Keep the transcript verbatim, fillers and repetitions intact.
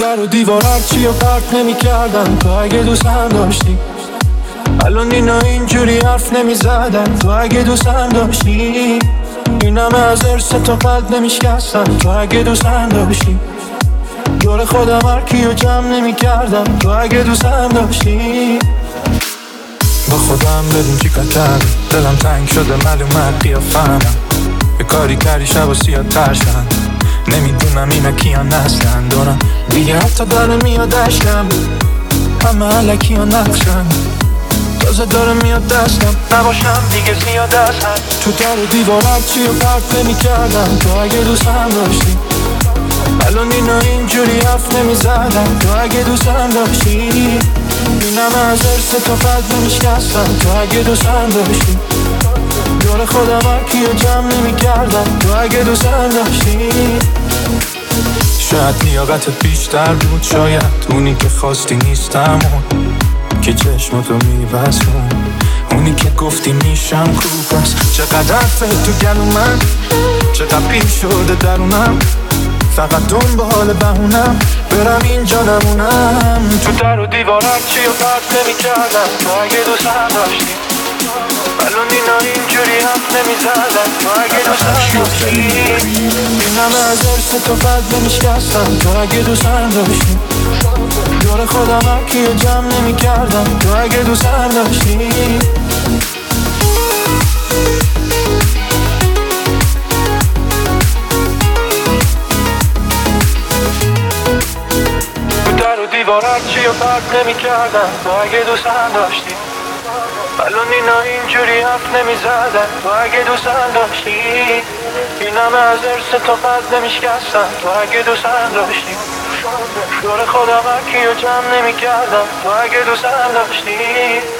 در و دیوار هرچی و پرت نمی کردن تو اگه دوستم داشتی. الان اینا اینجوری حرف نمی زدن تو اگه دوستم داشتی. این همه از ارث تو قلب نمی شکستن تو اگه دوستم داشتی. دور خودم هر کیو جمع نمی کردم تو اگه دوستم داشتی. با خودم بدون چی کار کردم، دلم تنگ شده معلومه قیافه‌ام یه کاری کردی شب و سیاه ترشن. نمیدونم اینا کیان اصلن، دارم دیگه حتی داره میاد اشکم، همه علکی ها نقشن. تازه داره میاد دستم نباشم دیگه زیاد هستن. تو در و دیوار هرچی و پرت نمی کردم تو اگه دوستم داشتی. الان اینا اینجوری حرف نمی زدن تو اگه دوستم داشتی. این همه از ارث تو قلب نمی شکستن تو اگه دوستم داشتی. دور خودم هر کیو جمع نمی کردم تو اگه دوستم داشتی. شاید لیاقتت بیشتر بود، شاید اونی که خواستی نیستم، اون که چشمتو میبسون، اونی که گفتی میشم خوب است. چقدر فکر تو گلو من، چقدر پیر شده درونم، فقط دنبال بهونم برم اینجا نمونم. تو در و دیوار هرچی و پرت نمی کردم تو اگه دوستم داشتی. الان اینا اینجوری حرف نمی زدن تو اگه دوستم داشتی. این همه از ارث تو قلب نمی شکستن تو اگه دوستم داشتی. دور خودم هر کیو جمع نمی کردم تو اگه دوستم داشتی. تو در و دیوار هرچی و پرت نمی کردم تو اگه دوستم داشتی. الان اینا اینجوری حرف نمی زدن تو اگه دوستم داشتی. این همه از ارث تو قلب نمی شکستن تو اگه دوستم داشتی. دور خودم هر کیو جمع نمی کردم تو اگه دوستم داشتی.